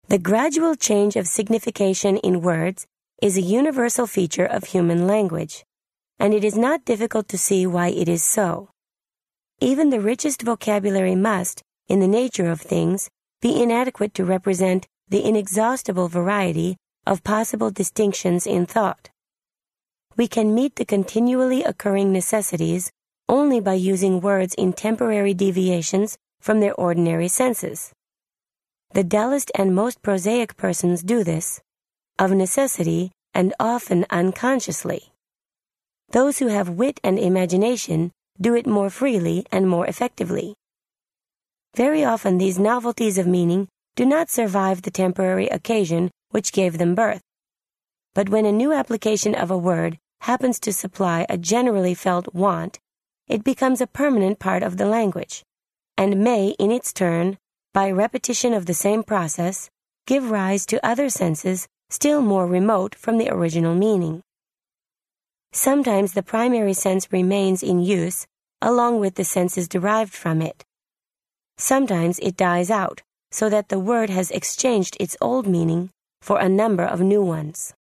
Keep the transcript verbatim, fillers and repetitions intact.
The gradual change of signification in words is a universal feature of human language, and it is not difficult to see why it is so. Even the richest vocabulary must, in the nature of things, be inadequate to represent the inexhaustible variety of possible distinctions in thought. We can meet the continually occurring necessities only by using words in temporary deviations from their ordinary senses. The dullest and most prosaic persons do this, of necessity and often unconsciously. Those who have wit and imagination do it more freely and more effectively. Very often these novelties of meaning do not survive the temporary occasion which gave them birth. But when a new application of a word happens to supply a generally felt want, it becomes a permanent part of the language, and may, in its turn, by repetition of the same process, give rise to other senses still more remote from the original meaning. Sometimes the primary sense remains in use along with the senses derived from it. Sometimes it dies out, so that the word has exchanged its old meaning for a number of new ones.